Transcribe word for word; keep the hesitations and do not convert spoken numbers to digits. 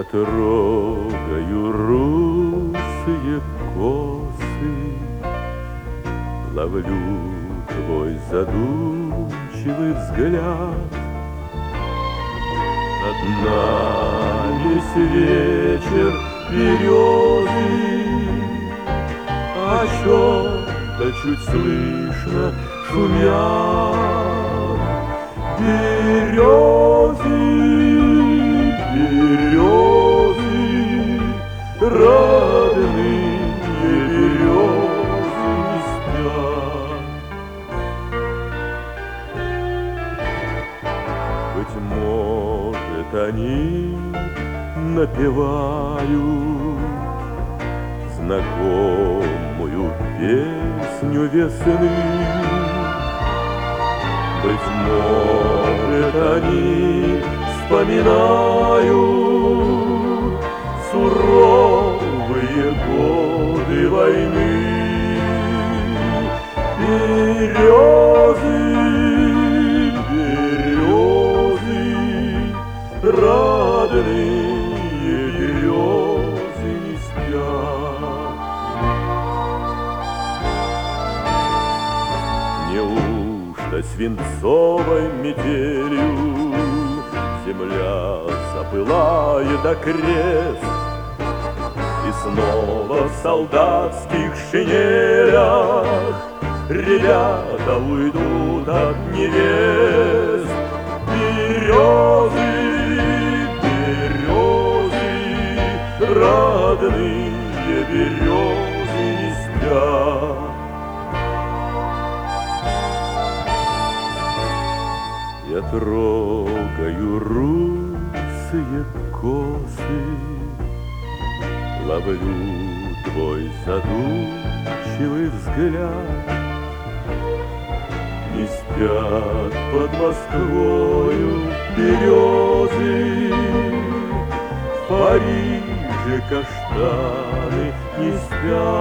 трогаю русые косы, ловлю твой задумчивый взгляд. Над нами весь вечер березы, о чем-то чуть слышно шумят. Березы, березы, родные березы не спят. Быть может, они напевают знакомую песню весны. Быть может, они вспоминают суровые годы войны. Березы, березы, родные березы не спят. Неужто свинцовой метелью земля запылает окрест, и снова в солдатских шинелях ребята уйдут от невест? Березы, березы, родные березы не спят. Я трогаю русые косы, ловлю твой задумчивый взгляд. Не спят под Москвою березы, в Париже каштаны не спят.